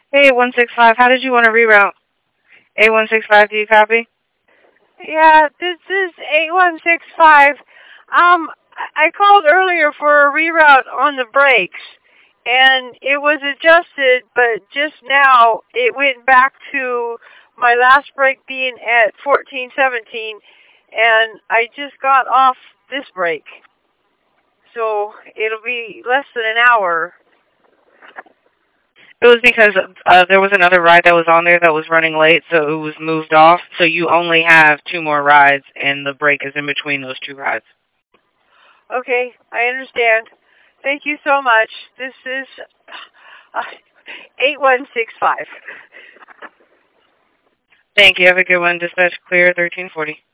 Hey, 165, how did you want to reroute? A165, do you copy? Yeah, this is 8165. I called earlier for a reroute on the brakes, and it was adjusted, but just now it went back to my last brake being at 1417, and I just got off this brake. So it'll be less than an hour. It was because there was another ride that was on there that was running late, so it was moved off. So you only have two more rides, and the break is in between those two rides. Okay, I understand. Thank you so much. This is 8165. Thank you. Have a good one. Dispatch clear 1340.